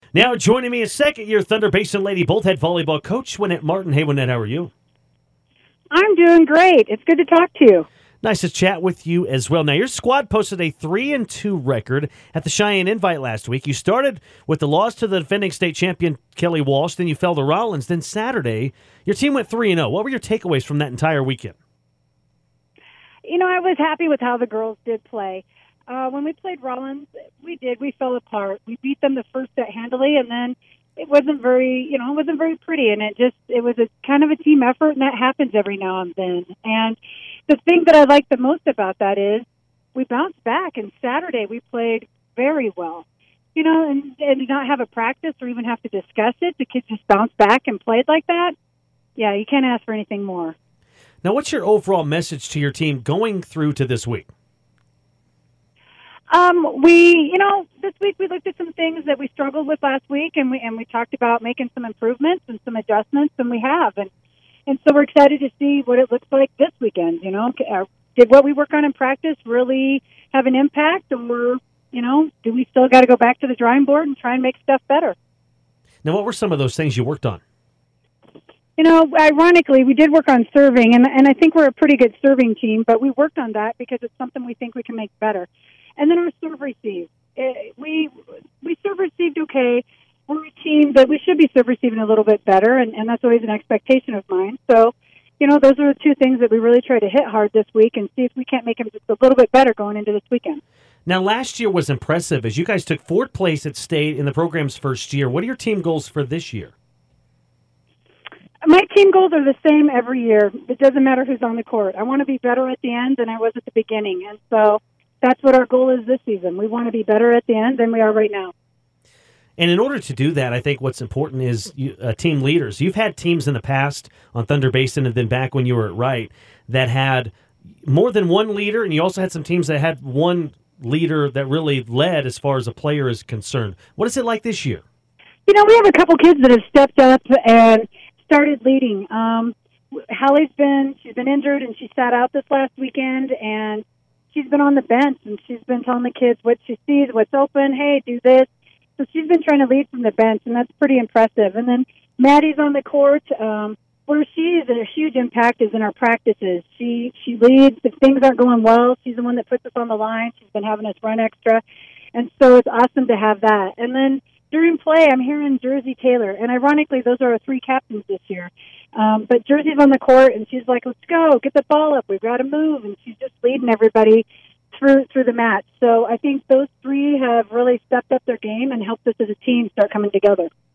Now joining me is second-year Thunder Basin Lady both head volleyball coach Wynette Martin. Hey, Wynette, how are you? I'm doing great. It's good to talk to you. Nice to chat with you as well. Now, your squad posted a 3-2 record at the Cheyenne Invite last week. You started with the loss to the defending state champion Kelly Walsh, then you fell to Rollins. Then Saturday, your team went 3-0. What were your takeaways from that entire weekend? I was happy with how the girls did play. When we played Rollins, we fell apart. We beat them the first set handily, and then it wasn't very pretty, and it was a kind of a team effort, and that happens every now and then. And the thing that I like the most about that is we bounced back, and Saturday we played very well. And to not have a practice or even have to discuss it, the kids just bounced back and played like that. Yeah, you can't ask for anything more. Now, what's your overall message to your team going through to this week? This week we looked at some things that we struggled with last week, and we talked about making some improvements and some adjustments, and we have. And so we're excited to see what it looks like this weekend. Did what we work on in practice really have an impact, or, do we still got to go back to the drawing board and try and make stuff better? Now, what were some of those things you worked on? Ironically, we did work on serving, and I think we're a pretty good serving team, but we worked on that because it's something we think we can make better. And then our serve receive. We serve received okay. We're a team that we should be serve receiving a little bit better, and that's always an expectation of mine. So, those are the two things that we really try to hit hard this week and see if we can't make them just a little bit better going into this weekend. Now, last year was impressive as you guys took fourth place at state in the program's first year. What are your team goals for this year? My team goals are the same every year. It doesn't matter who's on the court. I want to be better at the end than I was at the beginning, and so that's what our goal is this season. We want to be better at the end than we are right now. And in order to do that, I think what's important is team leaders. You've had teams in the past on Thunder Basin and then back when you were at Wright that had more than one leader, and you also had some teams that had one leader that really led as far as a player is concerned. What is it like this year? We have a couple kids that have stepped up and started leading. Hallie's she's been injured, and she sat out this last weekend, and she's been on the bench, and she's been telling the kids what she sees, what's open, hey, do this. So she's been trying to lead from the bench, and that's pretty impressive. And then Maddie's on the court. Where she is a huge impact is in our practices. She leads. If things aren't going well, she's the one that puts us on the line. She's been having us run extra. And so it's awesome to have that. And then during play, I'm hearing Jersey Taylor. And ironically, those are our three captains this year. But Jersey's on the court, and she's like, let's go, get the ball up. We've got to move. And she's just leading everybody through the match. So I think those three have really stepped up their game and helped us as a team start coming together.